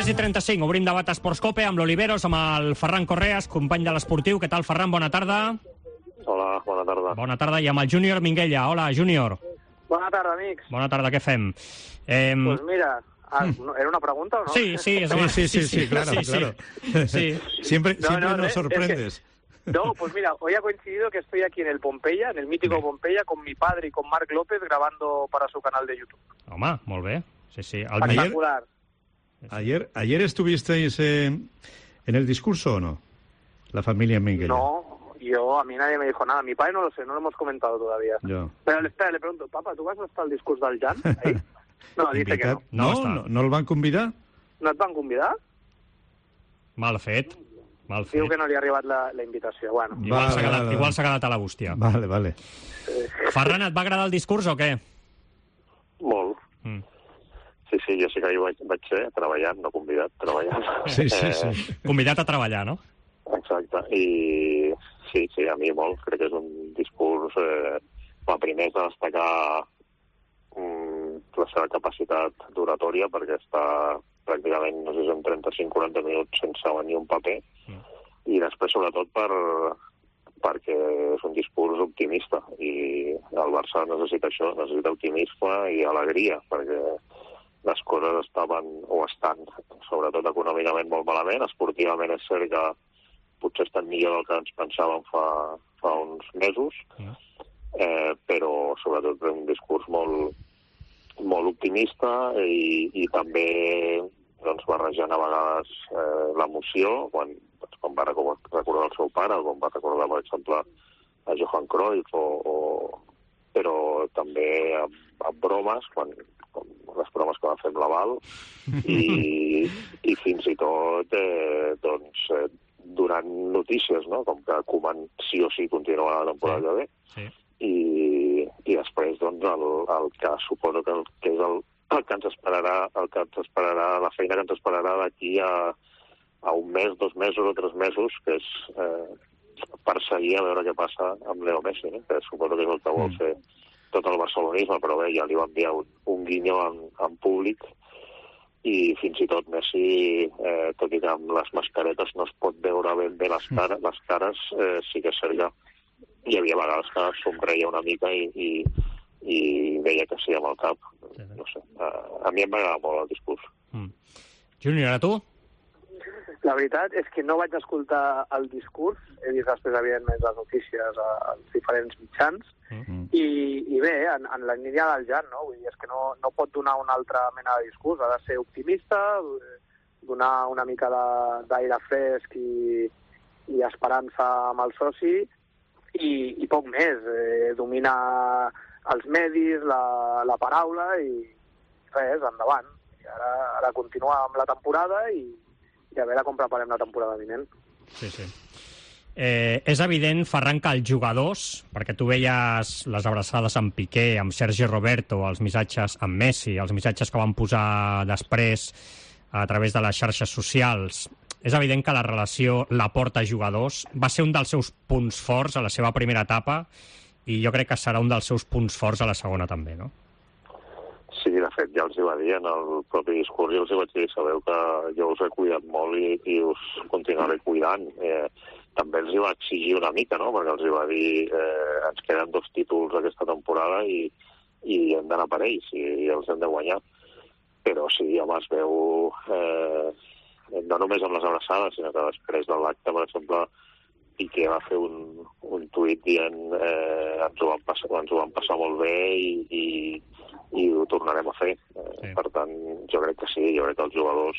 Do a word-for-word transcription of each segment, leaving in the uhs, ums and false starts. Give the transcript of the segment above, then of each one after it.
tres i trenta-cinc, obrim debat a Esports Cope amb l'Oliveros, amb el Ferran Correas, company de l'Esportiu. Què tal, Ferran? Bona tarda. Hola, bona tarda. Bona tarda, i amb el Júnior Minguella. Hola, Júnior. Bona tarda, amics. Bona tarda, què fem? Eh... Pues mira, ah, ¿era una pregunta o no? Sí, sí, es sí, sí, sí, sí, sí, claro, sí, claro. Sí. Siempre, No, siempre no, nos es- sorprendes. No, pues mira, hoy ha coincidido que estoy aquí en el Pompeya, en el mítico Pompeya, con mi padre y con Marc López grabando para su canal de YouTube. Home, molt bé. Sí, sí. El Ayer- Espectacular. Ayer, ayer estuvisteis eh, en el discurso o no? La familia Minguella. No, yo, a mí nadie me dijo nada. Mi padre no lo sé, no lo hemos comentado todavía. Yo. Pero espera, le pregunto, papá, ¿tú vas hasta el discurso del Jan? Ahí? No, dice que no. Invitat- No, No està. no, no el van convidar? No et van convidar? Mal fet. Mal fet. Diu que no li ha arribat la, la invitació. Bueno, Igual Vale, s'ha quedat, vale, igual vale. s'ha quedat a la bústia. Vale, vale. Ferran, et va agradar el discurs o què? Molt. Mm. Sí, sí, jo sí que hi vaig, vaig ser treballant, no convidat, treballant. Sí, sí, sí. Eh, Convidat a treballar, no? exacte. I sí, sí, a mi molt. Crec que és un discurs... Eh, la primer és de destacar mm, la seva capacitat d'oratòria, perquè està pràcticament, no sé si en trenta-cinc a quaranta minuts sense venir un paper. Mm. I després, sobretot, per, perquè és un discurs optimista. I el Barça necessita això, necessita optimisme i alegria, perquè les coses estaven, o estan, sobretot econòmicament, molt malament. Esportivament és cert que potser estan millor del que ens pensàvem fa, fa uns mesos, Mm. eh, però sobretot un discurs molt, molt optimista i, i també doncs, barrejant a vegades eh, l'emoció, quan, doncs, quan va recordar el seu pare, o quan va recordar, per exemple, a Johan Cruyff, o, o... però també amb, amb bromes, quan, com les bromes que va fer amb l'Aval, i, i fins i tot eh, doncs, eh, donant notícies, no? Com que Koeman sí o sí continuarà la temporada que ve, Sí. i, i després doncs, el, el que suposo que, el, que és el, el que ens esperarà, el que ens esperarà, la feina que ens esperarà d'aquí a, a un mes, dos mesos o tres mesos, que és eh, perseguir a veure què passa amb Leo Messi, no? Que suposo que és el que vol fer tot el barcelonisme, però bé, ja li va enviar un, un guinyo en, en públic, i fins i tot Messi, eh, tot i que amb les mascaretes no es pot veure ben bé les, cara, les cares, eh, sí que és cert que hi havia vegades que somreia una mica i, i, i deia que sí amb el cap. No sé, a, a mi em va agradar molt el discurs. Mm. Júnior, a tu? la veritat és que no vaig escoltar el discurs, he vist després, evidentment, les notícies als diferents mitjans, Mm. i, i bé, en, en la línia del Jan, no? Vull dir, és que no, no pot donar una altra mena de discurs, ha de ser optimista, donar una mica de- d'aire fresc i, i esperança amb el soci, i, i poc més, eh, dominar els medis, la, la paraula, i res, endavant. I ara, ara continuar amb la temporada i, i a veure com preparem la temporada vinent. Sí, sí. Eh, és evident, Ferran, que els jugadors, perquè tu veies les abraçades amb Piqué, amb Sergi Roberto, els missatges amb Messi, els missatges que van posar després a través de les xarxes socials, és evident que la relació Laporta-jugadors va ser un dels seus punts forts a la seva primera etapa i jo crec que serà un dels seus punts forts a la segona també, no? Sí, de fet, ja els hi va dir en el propi discurs, i els hi vaig dir, sabeu que jo us he cuidat molt i, i us continuaré cuidant. Eh, també els hi va exigir una mica, no?, perquè els hi va dir eh, ens queden dos títols aquesta temporada i, i hem d'anar per ells i, i els hem de guanyar. Però sí, home, es veu eh, no només amb les abraçades, sinó que després de l'acte, per exemple, Piqué va fer un, un tuit dient eh, ens, ho van passar, ens ho van passar molt bé i, i, i ho tornarem a fer. Eh, Sí. Per tant, jo crec que sí, jo crec que els jugadors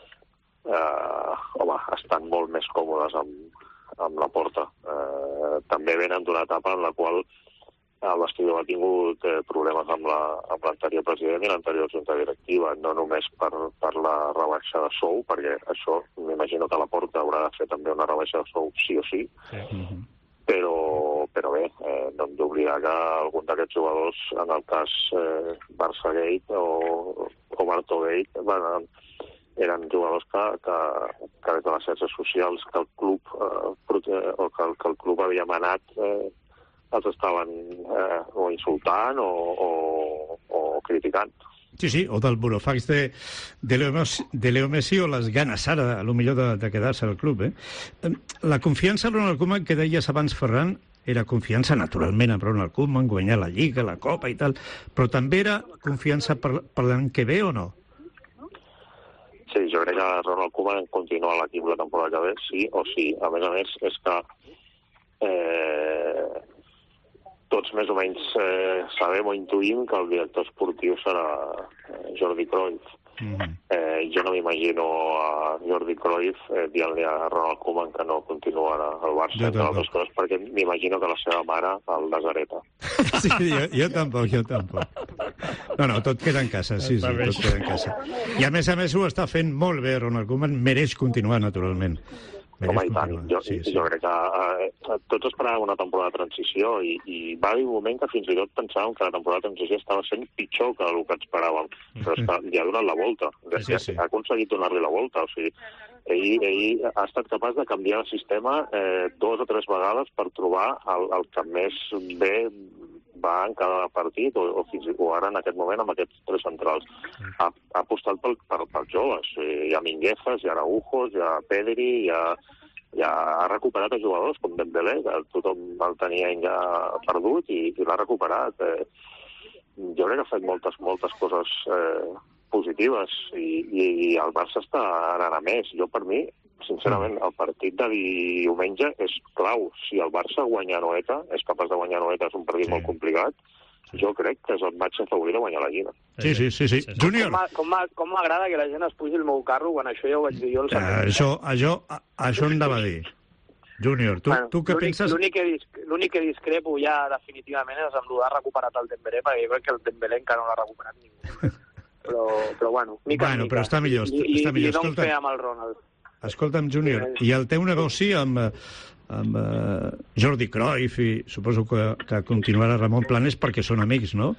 eh, home, estan molt més còmodes amb, amb la porta. Eh, també venen d'una etapa en la qual el vestidor ha tingut eh, problemes amb l'anterior la, president i l'anterior junta directiva, no només per, per la rebaixa de sou, perquè això m'imagino que la porta haurà de fer també una rebaixa de sou sí o sí, Sí. Mhm. però, però bé, eh, no hem d'oblidar que algun d'aquests jugadors, en el cas eh, Barça-Gate o, o Barto-Gate, bueno, eren jugadors que, que, que des de les xarxes socials que el club eh, prote- o que el, que el club havia manat eh, els estaven eh, o insultant o, o, o criticant. Sí, sí, o del burofax de, de, Leo Messi, de Leo Messi o les ganes ara, a lo millor, de, de quedar-se al club. Eh? La confiança en Ronald Koeman que deies abans, Ferran, era confiança, naturalment, en Ronald Koeman, guanyar la Lliga, la Copa i tal, però també era confiança per, per l'any que ve o no? Sí, jo crec que Ronald Koeman continua a l'equip la temporada que ve, sí o sí. A més a més, és que eh, tots més o menys eh, sabem o intuïm que el director esportiu serà eh, Jordi Cruyff. Mm-hmm. Eh, jo no m'imagino a Jordi Cruyff eh, dient-li a Ronald Koeman que no continuarà al Barça, entre altres coses, perquè m'imagino que la seva mare el deshereta. Sí, jo, jo tampoc, jo tampoc. No, no, tot queda en casa, sí, sí, tot queda en casa. I a més a més ho està fent molt bé, Ronald Koeman mereix continuar, naturalment. Home, i tant. Jo, sí, sí. jo crec que eh, tots esperàvem una temporada de transició i, i va haver un moment que fins i tot pensàvem que la temporada de transició estava sent pitjor que el que esperàvem, però és que li ha donat la volta. Sí, sí. Ha aconseguit donar-li la volta. O sigui, ell, ell ha estat capaç de canviar el sistema eh, dos o tres vegades per trobar el, el que més bé va en cada partit, o, o, fins, o ara en aquest moment amb aquests tres centrals. Ha, ha apostat pel, per, pels joves. Hi ha Minguezas, hi ha Araujos, hi ha Pedri, hi ha, hi ha, ha recuperat els jugadors com Dembélé, que tothom el tenia ja perdut i, i l'ha recuperat. Eh, jo crec que ha fet moltes, moltes coses eh, positives i, i, i el Barça està ara a més. Jo, per mi, sincerament, el partit de diumenge és clau. Si el Barça guanya a Anoeta, és capaç de guanyar a Anoeta, és un partit sí. molt complicat, jo crec que és el match a favorir de guanyar la Lliga. Sí, sí, sí. sí. Júnior. Com m'agrada que la gent es pugi el meu carro quan això ja ho vaig dir jo. Uh, això, això, això em anava a dir. Júnior, tu, bueno, tu què penses? L'únic que, disc, que discrepo ja definitivament és amb l'ho de recuperat el Dembélé, perquè jo crec que el Dembélé encara no l'ha recuperat ningú. Però, però bueno, mica bueno, mica. Però està millor. I, està millor. I no em fe amb el Ronald. Escolta'm, Júnior, i el teu negoci amb, amb uh, Jordi Cruyff i suposo que, que continuarà Ramon Planes perquè són amics, no?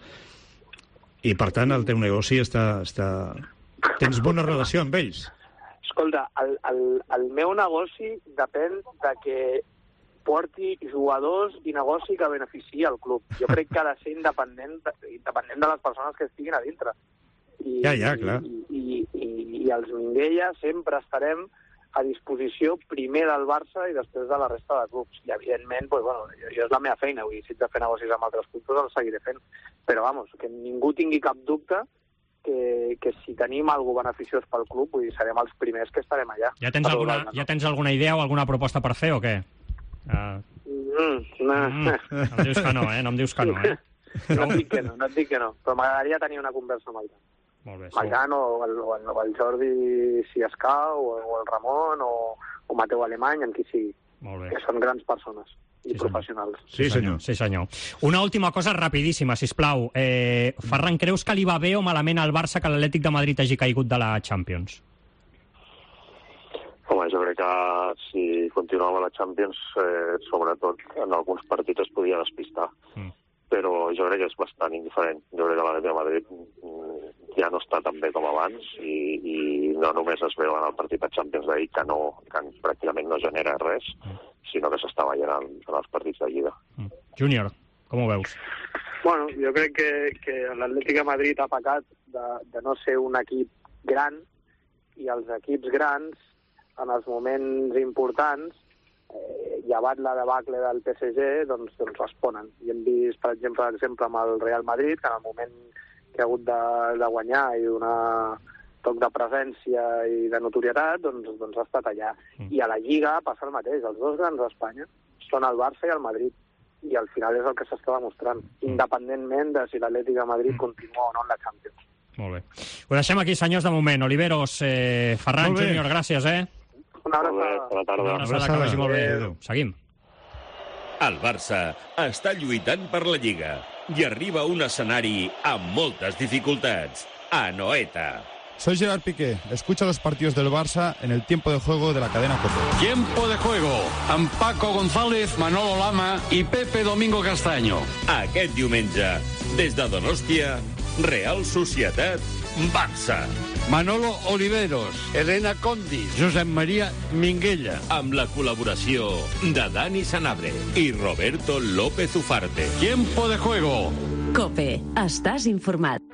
I, per tant, el teu negoci està... està... Tens bona relació amb ells. Escolta, el, el, el meu negoci depèn de que porti jugadors i negoci que beneficiï el club. Jo crec que ha de ser independent, independent de les persones que estiguin a dintre. I, ja, ja, clar. I, i, i, i els Minguella sempre estarem a disposició primer del Barça i després de la resta de clubs. I, evidentment, pues, bueno, jo, jo és la meva feina, vull dir, si ets de fer negocis amb altres clubs, els seguiré fent. Però, vamos, que ningú tingui cap dubte que, que si tenim alguna beneficiós pel club, vull dir, serem els primers que estarem allà. Ja tens, alguna, ja tens alguna idea o alguna proposta per fer, o què? Uh... Mm, no. mm, no em dius que no, eh? No em dius que no, eh? No et dic que no, no et dic que no, però m'agradaria tenir una conversa amb el Jan. Molt bé, Jan o el, o, el, o el Jordi, si escau, o, o el Ramon, o, o Mateu Alemany, amb qui sigui. Molt bé. Que són grans persones i sí, professionals. Sí, senyor. Sí, senyor. Una última cosa rapidíssima, sisplau. Eh, Ferran, creus que li va bé o malament al Barça que l'Atlètic de Madrid hagi caigut de la Champions? Home, jo crec que si continuava a la Champions, eh, sobretot en alguns partits es podia despistar. Mm. Però jo crec que és bastant indiferent. Jo crec que l'Atlètic de Madrid ja no està tan bé com abans i, i no només es veu en el partit de Champions d'ahir que, no, que pràcticament no genera res, mm. sinó que s'està veient en, en els partits de Lliga. Mm. Júnior, com ho veus? Bueno, jo crec que, que l'Atlètic de Madrid ha pecat de, de no ser un equip gran i els equips grans en els moments importants, eh, llevat la debacle del P S G, doncs, doncs responen. I hem vist, per exemple, exemple amb el Real Madrid, que en el moment que ha hagut de, de guanyar i donar toc de presència i de notorietat, doncs, doncs ha estat allà. Mm. I a la Lliga passa el mateix. Els dos grans d'Espanya són el Barça i el Madrid. I al final és el que s'està demostrant, mm. independentment de si l'Atlètic de Madrid mm. continua o no en la Champions. Molt bé. Ho deixem aquí, senyors, de moment. Oliveros, eh, Ferran, Júnior, gràcies, eh? Una abraçada. Bona tarda. Una abraçada, que vagi molt bé. Seguim. El Barça està lluitant per la Lliga i arriba a un escenari amb moltes dificultats. Anoeta. Soy Gerard Piqué. Escucha los partidos del Barça en el tiempo de juego de la cadena COPE. Tiempo de juego amb Paco González, Manolo Lama i Pepe Domingo Castaño. Aquest diumenge, des de Donòstia, Real Societat, Barça. Manolo Oliveros, Elena Condi, Josep María Minguella. Amb la col·laboració de Dani Sanabria i Roberto López Ufarte. Tiempo de juego. COPE. Estàs informat.